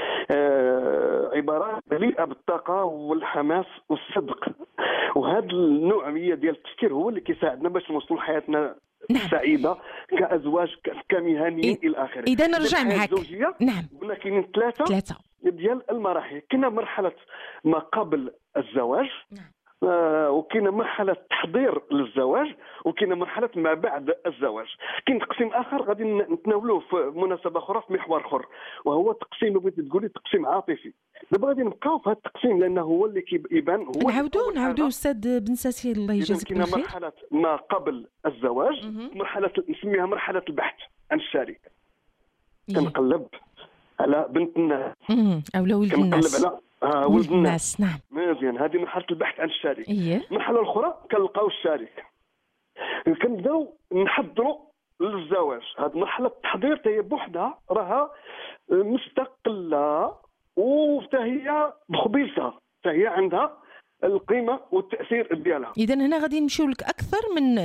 عبارات مليئه بالطاقه والحماس والصدق، وهذا النوعيه ديال التفكير هو اللي كيساعدنا باش نوصلوا لحياتنا سعيده كازواج كمهنيين الى اخره. اذا نرجع معك. نعم، قلنا كاينين ثلاثه ديال المراحل. كاينه مرحله ما قبل الزواج، وكاينه مرحله تحضير للزواج، وكاينه مرحله ما بعد الزواج. كاين تقسيم اخر غادي نتناولوه في مناسبه اخرى في محور اخر، وهو تقسيم بغيتي تقولي تقسيم عاطفي. دابا غادي نبقاو في هذا التقسيم لانه هو اللي كيبان. هو نعاودوا استاذ بن ساسي الله يجازيك بالخير. كاينه مرحله ما قبل الزواج، مرحله نسميها مرحله البحث عن الشريك. كنقلب على بنت الناس او ولد الناس، ولد الناس. نعم مزيان، هذه مرحله البحث عن الشريك. المرحله الاخرى كنلقاو الشريك، كنبداو نحضروا للزواج. هذه مرحله التحضير هي بوحدها راها مستقله، وحتى هي بخبيصه، حتى هي عندها القيمه والتاثير ديالها. اذا هنا غادي نمشيو لك اكثر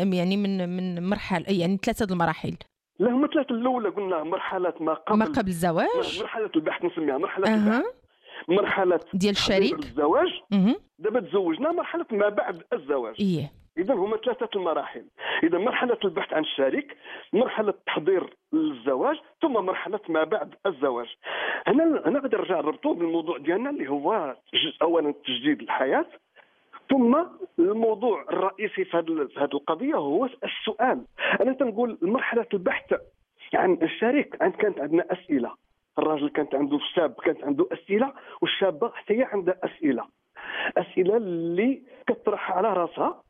من مرحله، يعني 3 المراحل. لا، هما 3 الاولى قلنا مرحله ما قبل الزواج، مرحله البحث نسميها مرحله البحث، مرحله ديال الشريك الزواج. دابا تزوجنا، مرحله ما بعد الزواج. اذا هما 3 المراحل. اذا مرحله البحث عن الشريك، مرحله تحضير للزواج، ثم مرحله ما بعد الزواج. هنا غادي نرجع نربطوا بالموضوع ديالنا اللي هو اولا تجديد الحياه، ثم الموضوع الرئيسي في هذه القضيه هو السؤال. انا تنقول مرحله البحث عن الشريك كانت عندنا اسئله، الراجل كانت عنده، الشاب كانت عنده اسئله، والشابه حتى هي عندها اسئله اللي كتطرح على راسها،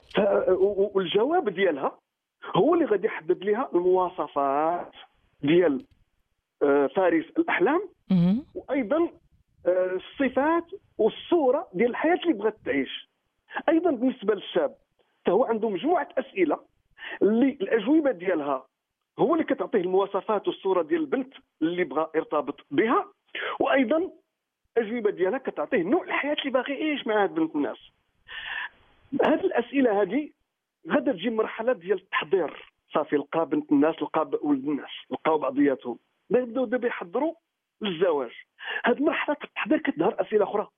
والجواب ديالها هو اللي غادي يحدد لها المواصفات ديال فارس الاحلام، وايضا الصفات والصوره ديال الحياه اللي بغات تعيش. ايضا بالنسبه للشاب فهو عنده مجموعه اسئله اللي الاجوبه ديالها هو اللي كتعطيه المواصفات والصوره ديال البنت اللي بغى يرتبط بها، وايضا الاجوبه ديالها كتعطيه نوع الحياه اللي باغي يعيش مع هاد بنت الناس. هذه الاسئله هذه غادا تجي مرحله ديال التحضير. صافي لقى بنت الناس، لقى ولد الناس، لقاو بعضياتهم، يبداو دابا يحضروا للزواج. هذه مرحله التحضير كتظهر اسئله اخرى،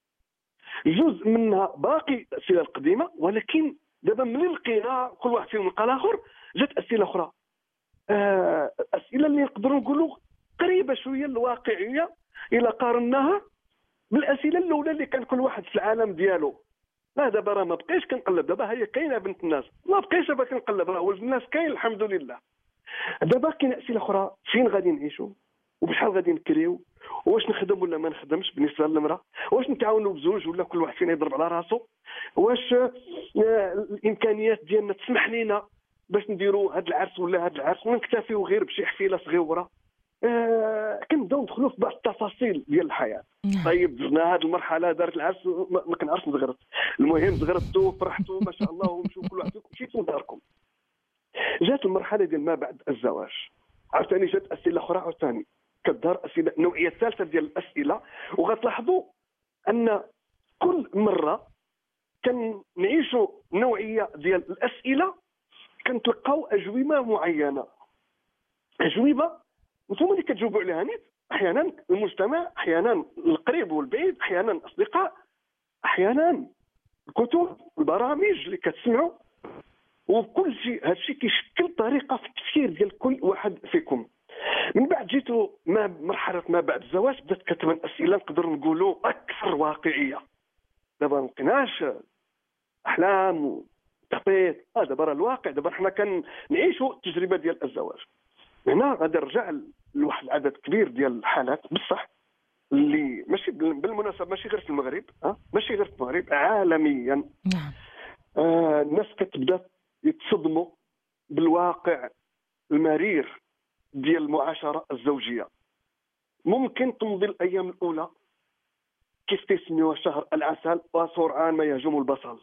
جزء منها باقي الاسئله القديمه، ولكن دابا ملي لقينا كل واحد فيهم لقى الاخر جات اسئله اخرى، اسئله اللي نقدروا نقولوا قريبه شويه للواقعيه الى قارناها بالاسئله الاولى اللي كان كل واحد في العالم ديالو. لا دابا راه ما بقيش كنقلب، دابا هي كاينه بنت الناس، ما بقيش دابا كنقلب، راه ولد الناس كاين الحمد لله. دابا كاين اسئله اخرى، فين غادي نعيشوا وبشحال غادي نكريو، واش نخدم ولا ما نخدمش بالنسبه للمراه، واش نتعاونوا بزوج ولا كل واحد فينا يضرب على راسو، واش الامكانيات ديالنا تسمح لنا باش نديروا هذا العرس ولا هذا العرس، ونكتفيو غير بشي حفيله صغيره. كنبداو ندخلوا في بعض التفاصيل ديال الحياه. طيب درنا هذه المرحله، دارت العرس، ما كنعرفش نزغرت، المهم زغرتوا فرحتوا ما شاء الله ومشوا كل واحد فيكم مشيتوا لداركم. جات المرحله ديال ما بعد الزواج، عاوتاني جات اسئله اخرى، عاوتاني كتظهر اسئله النوعيه الثالثه ديال الاسئله، وغتلاحظوا ان كل مره كنعيشوا نوعيه ديال الاسئله كنتلقاو اجوبه معينه، اجوبه نتوما اللي كتجاوبوا عليها نيت. احيانا المجتمع، احيانا القريب والبعيد، احيانا الاصدقاء، احيانا الكتب، البرامج اللي كتسمعوا، وكل شيء هذا الشيء كيشكل طريقه في التفكير ديال كل واحد فيكم. من بعد جيتوا مرحله ما بعد الزواج، بدات كتبان اسئله نقدر نقولوا اكثر واقعيه. دابا ما بقيناش احلام وتخطيط، دابا راه الواقع، دابا حنا كنعيشوا التجربه ديال الزواج. هنا غادي نرجع لواحد العدد كبير ديال الحالات بصح اللي ماشي بالمناسبه ماشي غير في المغرب، ماشي غير في المغرب، عالميا. نعم. الناس كتبدا يتصدموا بالواقع المرير ديال المعاشره الزوجيه. ممكن تمضي الايام الاولى كيف تسميوها شهر العسل وسرعان ما يهجم البصل.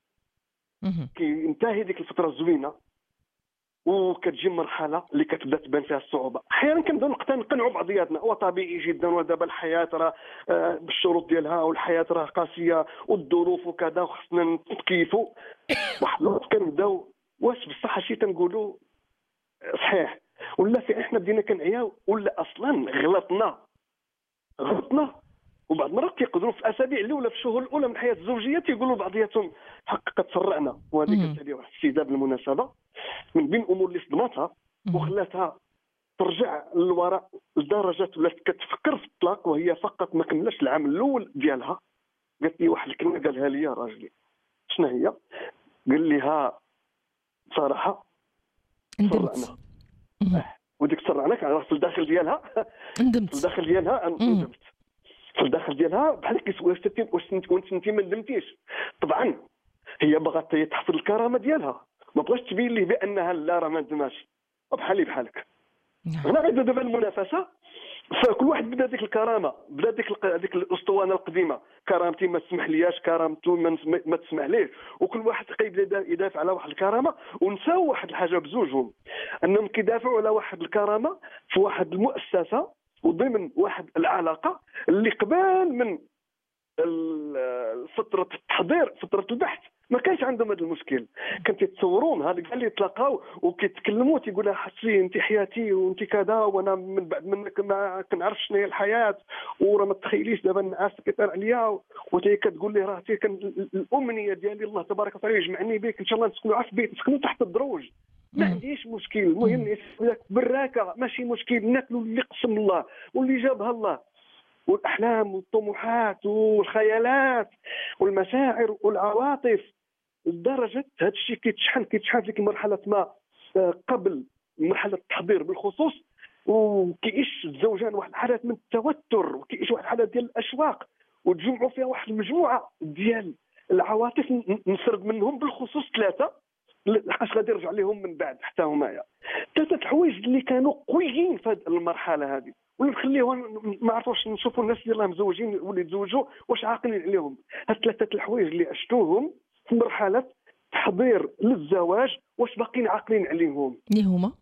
كينتهي ديك الفتره الزوينه وكتجي مرحله اللي كتبدا تبان فيها الصعوبه. احيانا كنبداو نقنعوا بعضياتنا، وطبيعي جدا، ودابا الحياه راه بالشروط ديالها، والحياه راه قاسيه والظروف وكذا وخصنا نتكيفوا. واحد الوقت كنبداو واش بصح هادشي تنقولوا صحيح ولا في احنا بدينا كنعياو ولا اصلا غلطنا. وبعض المرات كيقدروا في الاسابيع الاولى، في الشهور الاولى من الحياه الزوجيه تيقولوا بعضياتهم حق قد تسرعنا. وهذه كانت لي واحد السيده بالمناسبه من بين الامور اللي صدمتها وخلاتها ترجع للوراء لدرجه ولات كتفكر في الطلاق وهي فقط ما كملش العام الاول ديالها. قالت لي واحد الكلمه قالها لي راجلي، شنو هي؟ قال ليها بصراحه ندمت. وديك تسرعنا في الداخل ديالها ندمت. في الداخل ديالها ندمت. في الداخل ديالها بحال كيسوي واش انت ما ندمتيش. طبعا هي بغات تحفظ الكرامه ديالها، ما بغاش تبين ليه بانها لا راه ما ندماش، بحالي بحالك. هنا غيبدا دابا المنافسه، فكل واحد بدا ديك الكرامه، بدا ديك الاسطوانه القديمه، كرامتي ما تسمح لياش، كرامته ما تسمح ليه، وكل واحد كيبدا يدافع على واحد الكرامه. ونساو واحد الحاجه بزوجهم، انهم كيدافعوا على واحد الكرامه في واحد المؤسسه وضمن واحد العلاقه اللي قبل من فتره التحضير، فتره البحث، ما كانش عندهم هذا المشكل. كان تيتصورون هذا قال لي يتلاقاو وكيتكلموا تيقول لها حسي انت حياتي وانت كذا، وانا من بعد منك ما كنعرف شنو هي الحياه، وراه ما تخيليش دابا النعاس كيطير عليا، وتي كتقول لي راه كان الامنيه ديالي الله تبارك وتعالى يجمعني بك ان شاء الله نسكنوا في بيت، نسكنوا تحت الدروج، ما عنديش مشكل. المهم بالراكه ماشي مشكل، ناكلوا اللي قسم الله واللي جابها الله، والاحلام والطموحات والخيالات والمشاعر والعواطف. لدرجه هذا الشيء كيتشحن في ديك المرحله ما قبل مرحله التحضير بالخصوص، وكيعيش الزوجان واحد الحاله من التوتر، وكيعيش واحد الحاله ديال الاشواق، وتجمعوا فيها واحد المجموعه ديال العواطف. نسرد منهم بالخصوص 3 لحقاش غادي نرجع لهم من بعد حتى همايا. 3 الحوايج اللي كانوا قويين في هذه المرحله هذه، واللي نخليهم ما عرفوش نشوفوا الناس اللي راهم مزوجين واللي تزوجوا واش عاقلين عليهم. هاد 3 الحوايج اللي عشتوهم في مرحله تحضير للزواج واش باقيين عاقلين عليهم؟ اللي هما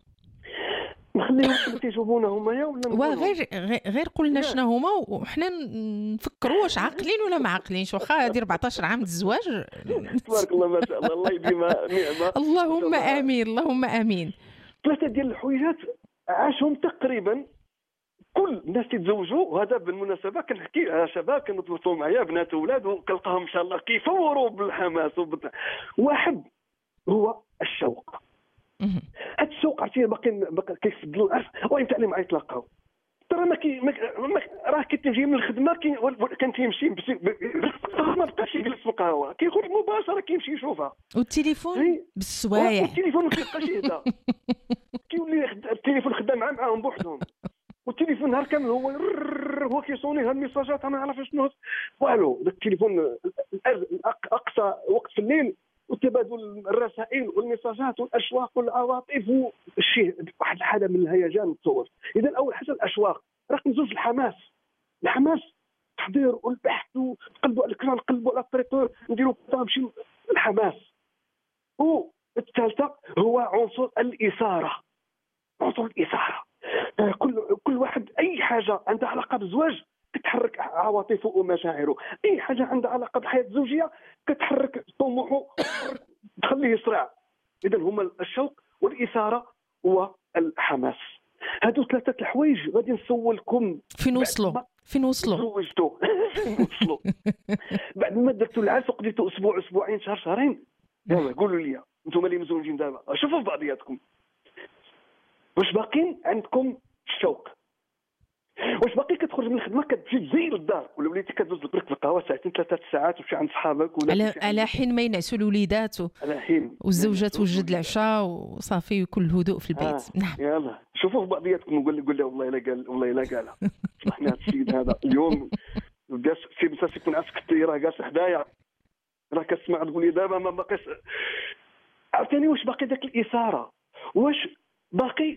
نخليهم تيجاوبونا همايا ولا غير قلنا شنو هما وحنا نفكروا واش عاقلين ولا ما عاقلينش، واخا هذه 14 عام الزواج. تبارك الله ما شاء الله، الله يديمها نعمه. اللهم امين اللهم امين. 3 ديال الحويجات عاشهم تقريبا كل الناس تتزوجوا. وهذا بالمناسبه كنحكي على شباب كانوا توصلوا معايا بنات واولاد وكنلقاهم ان شاء الله كيفوروا بالحماس واحد هو الشوق. هذا الشوق عرفتي باقي كيفضلوا العرس وانت اللي معايا تلاقاو. ترى راه كتجي من الخدمه كان تيمشي ما بقاش يجلس في القهوه، كيخرج مباشره كيمشي يشوفها. والتليفون بالسوايع، والتليفون ما كيبقاش يهدا، كيولي التليفون خدام معاهم بوحدهم، والتليفون نهار كامل هو كيصوني هاد الميساجات ما عرفش شنو والو. داك التليفون اقصى وقت في الليل، وتبادل الرسائل والميساجات والاشواق والعواطف والشيء واحد الحاله من الهيجان تصور. اذا اول حاجه الاشواق، رقم 2 الحماس التحضير والبحث، ونقلبوا على الكران، نقلبوا على الطريقور، نديروا نمشي الحماس. والثالثه هو عنصر الاثاره. كل واحد اي حاجه عندها علاقه بالزواج كتحرك عواطفه ومشاعره، اي حاجه عندها علاقه بالحياه الزوجيه كتحرك طموحه تخليه يصرع. اذا هما الشوق والاثاره والحماس. هادو 3 الحوايج غادي نسولكم فين وصلوا زوجتوا بعد ما درتوا العرس وقضيتوا اسبوع اسبوعين شهر شهرين، يلا قولوا لي انتم اللي مزوجين دابا، شوفوا في بعضياتكم واش باقين عندكم الشوق، واش باقي كتخرج من الخدمه كتمشي تزي للدار، ولا وليتي كدوز لك في القهوه 2-3 ساعات وتمشي عند صحابك، ولا على حين ما ينعسوا الوليدات والزوجه توجد العشاء وصافي وكل هدوء في البيت. نعم يلا شوفوا في بعضياتكم وقول لي والله الا قال صحنا هذا السيد هذا اليوم جالس في مساس يكون عسكري راه جالس حدايا، راه كتسمع تقول لي دابا ما باقيش. عرفتني واش باقي داك الاثاره، واش باقي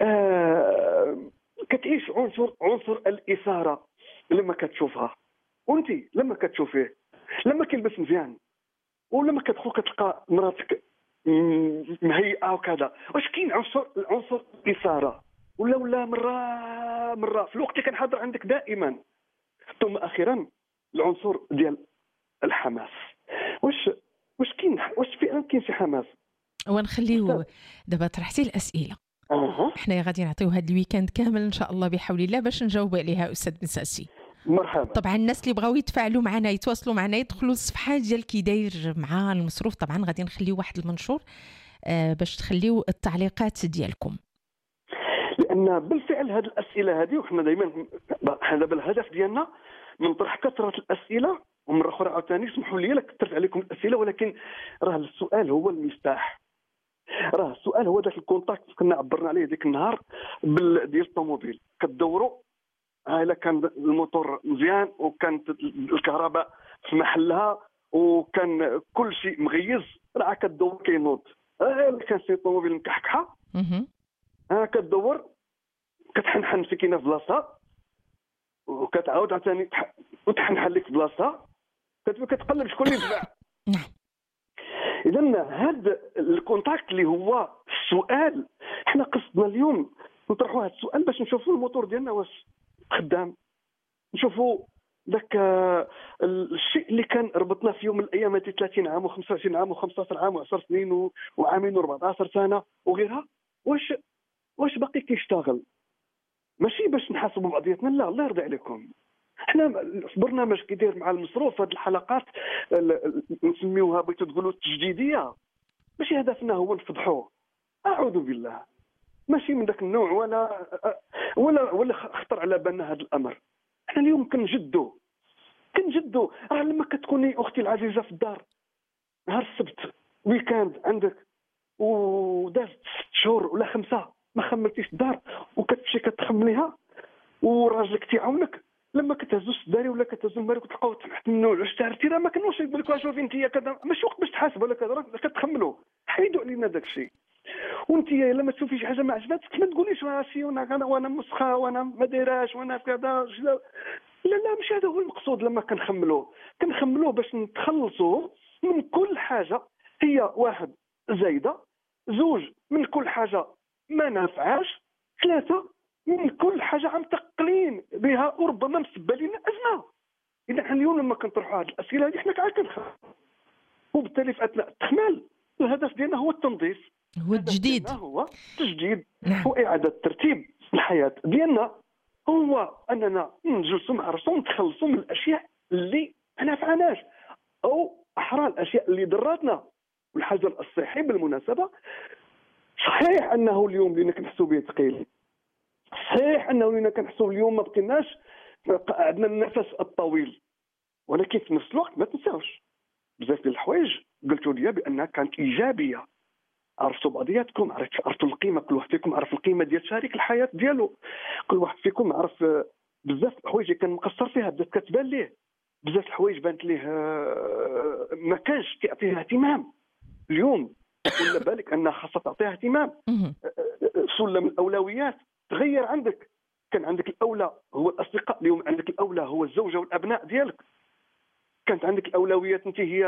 كتعيش عنصر الاثاره لما كتشوفها، وانت لما كتشوفيه لما كيلبس مزيان، ولما كتدخل كتلقى مراتك مهيئه وكذا، واش كاين عنصر الاثاره ولا مره في الوقت اللي كنحضر عندك دائما. ثم اخيرا العنصر ديال الحماس، واش فعلا كاين شي حماس؟ ونخليو دابا طرحتي الاسئله احنا غادي نعطيو هذا الويكاند كامل ان شاء الله بحول الله باش نجاوب عليها استاذ بن ساسي. مرحبا. طبعا الناس اللي بغاو يتفاعلوا معنا يتواصلوا معنا يدخلوا للصفحه ديال كي داير مع المصروف. طبعا غادي نخليو واحد المنشور باش تخليو التعليقات ديالكم، لان بالفعل هذه الاسئله هذه وحنا دائما دابا الهدف ديالنا من طرح كثره الاسئله. ومره اخرى عاوتاني اسمحوا لي كثرت عليكم الاسئله، ولكن راه السؤال هو المفتاح، راه السؤال هو ذاك الكونتاكت كنا عبرنا عليه ديك النهار ديال الطوموبيل. كتدوروا الا كان الموتور مزيان وكانت الكهرباء في محلها وكان كل شيء مغيز، راه كتدور كينوض. الا كان شي طوموبيل مكحكحه كتدور كتحنحن سكينه في بلاصتها وكتعاود عاوتاني وتحنحن لك في بلاصتها، كتقلب شكون اللي دفع. اذا هذا الكونتاكت اللي هو السؤال، احنا قصدنا اليوم نطرحوا هذا السؤال باش نشوفوا الموتور ديالنا واش خدام، نشوفوا ذاك الشيء اللي كان ربطنا في يوم من الايام هذه 30 عام و25 عام و15 عام و10 سنين وعامين و14 سنه وغيرها، واش باقي كيشتغل؟ ماشي باش نحاسبوا بعضياتنا، لا الله يرضي عليكم. احنا برنامج كيدير مع المصروف هذه الحلقات نسميوها بغيتوا تقولوا التجديديه، ماشي هدفنا هو نفضحوه، اعوذ بالله، ماشي من ذاك النوع ولا خطر على بالنا هذا الامر. احنا اليوم كنجدوا راه لما كتكوني اختي العزيزه في الدار نهار السبت ويكاند عندك ودازت 6 شهور ولا 5 ما خملتيش الدار وكتمشي كتخمليها وراجلك تيعاونك، لما كتهزو السداري ولا كتهزو الماري وتلقاو تحت منه اشتهرتي راه ما كانوش يقول لك شوفي انت كذا، ماشي وقت باش تحاسب ولا كذا، راه كتخملوا. حيدوا علينا داك الشيء. وانت لما تشوفي شي حاجه ما عجباتك ما تقوليش ماشي وانا مسخه وانا ما دايراش وانا كذا، لا مش هذا هو المقصود. لما كنخملوه باش نتخلصوا من كل حاجه هي 1 زايده، 2 من كل حاجه ما نافعاش، 3 من كل حاجه عم تقلين بها وربما مسبب لنا ازمه. اذا حنا اليوم لما كنطرحوا هذه الاسئله هذه حنا كاع كنخمم، وبالتالي في اثناء التخمال الهدف ديالنا هو التنظيف، هو التجديد، هو التجديد واعاده ترتيب الحياه ديالنا، هو اننا نجلسوا مع راسنا ونتخلصوا من الاشياء اللي ما نافعناش، او احرى الاشياء اللي ضراتنا. والحجر الصحي بالمناسبه صحيح انه اليوم اللي كنحسوا به ثقيل، صحيح انه اللي كنحسوا اليوم ما بقيناش عندنا النفس الطويل، ولكن في نفس الوقت ما تنساوش بزاف ديال الحوايج قلتوا لي بانها كانت ايجابيه. عرفتوا بعضياتكم، عرفتوا القيمه، كل واحد فيكم عرف القيمه ديال شريك الحياه ديالو، كل واحد فيكم عرف بزاف الحوايج كان مقصر فيها، بدات كتبان ليه بزاف الحوايج بانت ليه ما كانش كيعطيها اهتمام. اليوم ولا بالك انها خاصها تعطيها اهتمام، سلم الاولويات تغير عندك. كان عندك الاولى هو الاصدقاء، اليوم عندك الاولى هو الزوجه والابناء ديالك. كانت عندك الاولويات انت هي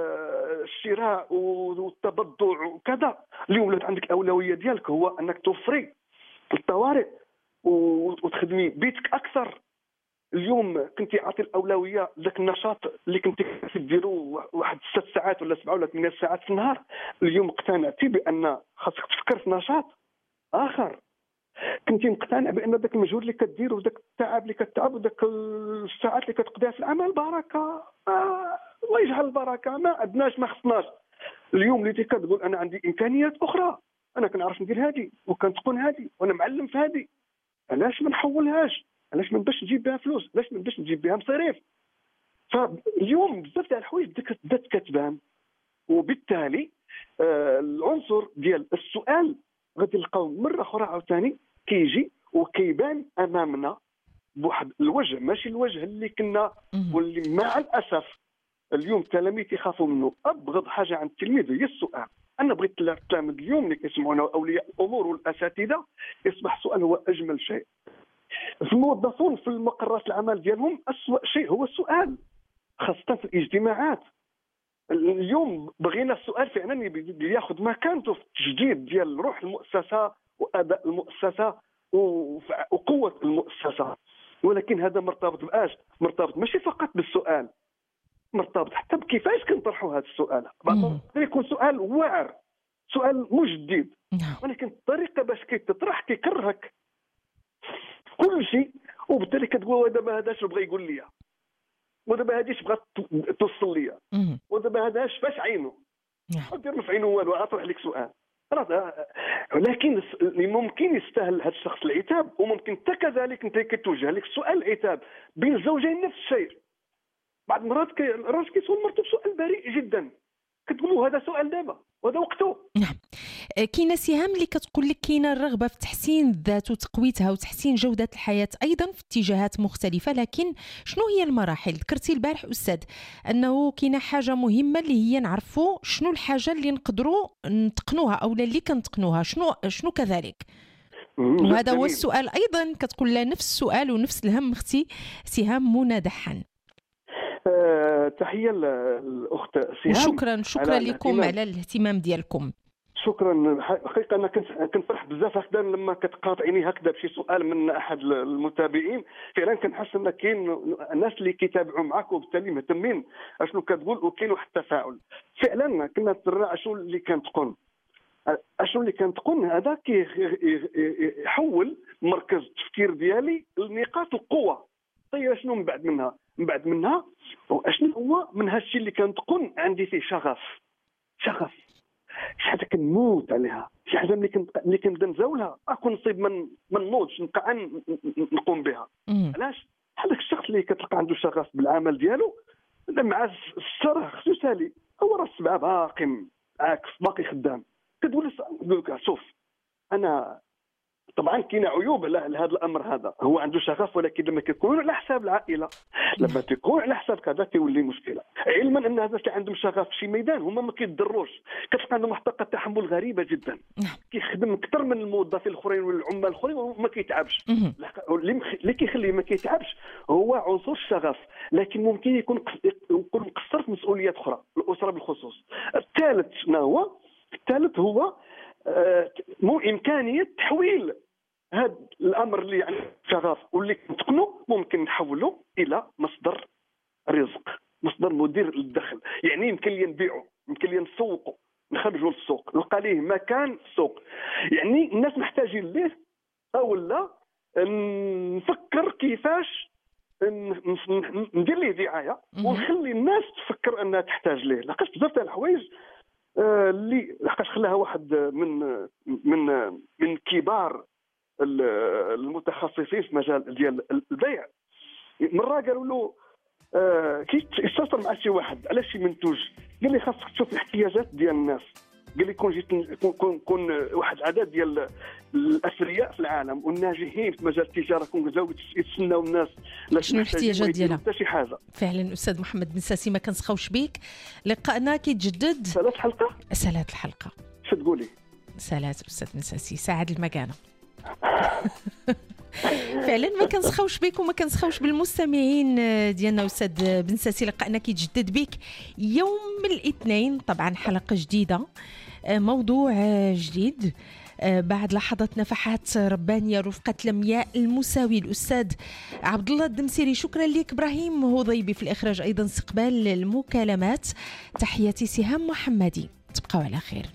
الشراء والتبضع وكذا، اليوم ولات عندك الاولويه ديالك هو انك توفري الطوارئ وتخدمي بيتك اكثر. اليوم كنتي عاطي الاولويه لذاك النشاط اللي كنتي تديروا 6 ساعات ولا 7 ولا 8 ساعات في النهار، اليوم اقتنعتي بان خاصك تفكر في نشاط اخر. كنتي مقتنع بان ذاك المجهود اللي كدير وذاك التعب اللي كتعب وذاك الساعات اللي كتقضيها في العمل بركه، الله يجعل البركه، ما عندناش ما خصناش. اليوم اللي كتقول انا عندي امكانيات اخرى، انا كنعرف ندير هذه وكنتقن هذه وانا معلم في هذه، علاش ما نحولهاش؟ علاش ما نبداش نجيب بها فلوس؟ علاش ما نبداش نجيب بها مصاريف؟ فاليوم بزاف تاع الحوايج بدات كتبان، وبالتالي العنصر ديال السؤال غادي نلقاو مره اخرى عاوتاني كيجي وكيبان امامنا بواحد الوجه، ماشي الوجه اللي كنا واللي مع الاسف اليوم التلاميذ يخافوا منه. ابغض حاجه عند التلميذ هي السؤال. انا بغيت التلاميذ اليوم اللي كيسمعونا اولياء الامور والاساتذه يصبح السؤال هو اجمل شيء. في الموظفون في المقرات العمل ديالهم اسوأ شيء هو السؤال، خاصه في الاجتماعات. اليوم بغينا السؤال فعلا ياخذ مكانته في التجديد ديال روح المؤسسه واداء المؤسسه وقوه المؤسسه، ولكن هذا مرتبط باش مرتبط ماشي فقط بالسؤال، مرتبط حتى بكيفاش كنطرحوا هذا السؤال. بعض يكون سؤال واعر، سؤال مجدد، ولكن الطريقه باش كيتطرح كيكرهك كل شيء، وبالتالي كتقول دابا هذا اش بغى يقول لي، ودابا هذه اش بغات توصل لي، ودابا هذا اش فاش عينه، دير في عينه والو، اطرح لك سؤال. ولكن ممكن يستاهل هذا الشخص العتاب، وممكن انت كذلك انت كتوجه لك السؤال العتاب. بين الزوجين نفس الشيء، بعض المرات الراجل كيسول مرته بسؤال بريء جدا، كتقول له هذا سؤال دابا وهذا وقته. نعم. كاينه سهام اللي كتقول لك كاينه الرغبه في تحسين الذات وتقويتها وتحسين جوده الحياه ايضا في اتجاهات مختلفه، لكن شنو هي المراحل؟ ذكرتي البارح استاذ انه كاينه حاجه مهمه اللي هي نعرفوا شنو الحاجه اللي نقدروا نتقنوها او اللي كنتقنوها، شنو كذلك. وهذا هو السؤال ايضا كتقول له نفس السؤال ونفس الهم اختي سهام منى دحان. تحيه الاخت سهام، وشكرا لكم على الاهتمام ديالكم. شكرا. حقيقه انا كنفرح بزاف هكذا لما كتقاطعني هكذا بشي سؤال من احد المتابعين. فعلا كنحس ان كاين الناس اللي كيتابعوا معك وبالتالي مهتمين اشنو كتقول وكاين واحد التفاعل. فعلا كنا نترى اشنو اللي كنتقن هذا كيحول مركز التفكير ديالي لنقاط القوه. طيب اشنو من بعد منها اشنو هو من هادشي اللي كنتقن عندي فيه شغف شي حاجه كنموت عليها، شي حاجه اللي كنبدا نزاولها اكون نصيب من نوضش نبقى نقوم بها. علاش؟ هذاك الشخص اللي كتلقى عنده شغف بالعمل ديالو مع السر خصو يسالي، هو راه السبعه باقي عاكف باقي خدام. كتقول لك شوف انا طبعا كاين عيوب لهذا الامر هذا، هو عنده شغف ولكن لما كيكون على حساب العائله، لما تكون على حساب كذا كيولي مشكله. علما ان هذا اللي عندهم شغف في شي ميدان هما ما كيتضروش، كتلقى عندهم طاقه تحمل غريبه جدا، كيخدم اكثر من الموظفين الاخرين والعمال الاخرين وما كيتعبش. اللي كيخليه ما كيتعبش هو عنصر الشغف، لكن ممكن يكون مقصر في مسؤوليات اخرى، الاسره بالخصوص. الثالث هو مو امكانيه تحويل هذا الامر اللي يعني شغف واللي كنتقنه ممكن نحوله الى مصدر رزق، مصدر مدير للدخل. يعني يمكن لي نبيعه، يمكن لي نسوقه، نخرجه للسوق، نلقى ليه مكان في السوق. يعني الناس محتاجين ليه او لا نفكر كيفاش ندير ليه دعايه ونخلي الناس تفكر انها تحتاج ليه. لقيت بزاف تاع الحوايج اللي لحقاش خلاها واحد من كبار المتخصصين في مجال ديال البيع. مره قالوا له كيستفسر مع شي واحد على شي منتوج، قال لي خاصك تشوف الاحتياجات ديال الناس. قال لي كون واحد العدد ديال الاثرياء في العالم والناجحين في مجال التجاره كون جاو يتسناو الناس شنو الاحتياجات ديالها حتى شي حاجه. فعلا استاذ محمد بن ساسي ما كنسخاوش بيك، لقاءنا كيتجدد. سالات الحلقه شنو تقولي؟ سالات استاذ بن ساسي ساعد المكانه. فعلا ما كنسخاوش بك وما كنسخاوش بالمستمعين ديالنا استاذ بن ساسي. لقاءنا كيتجدد بك يوم الاثنين، طبعا حلقه جديده، موضوع جديد، بعد لحظات نفحات ربانيه رفقه لمياء المساوي الاستاذ عبد الله الدمسيري. شكرا لك ابراهيم هضيبي في الاخراج، ايضا استقبال المكالمات. تحياتي سهام محمدي، تبقوا على خير.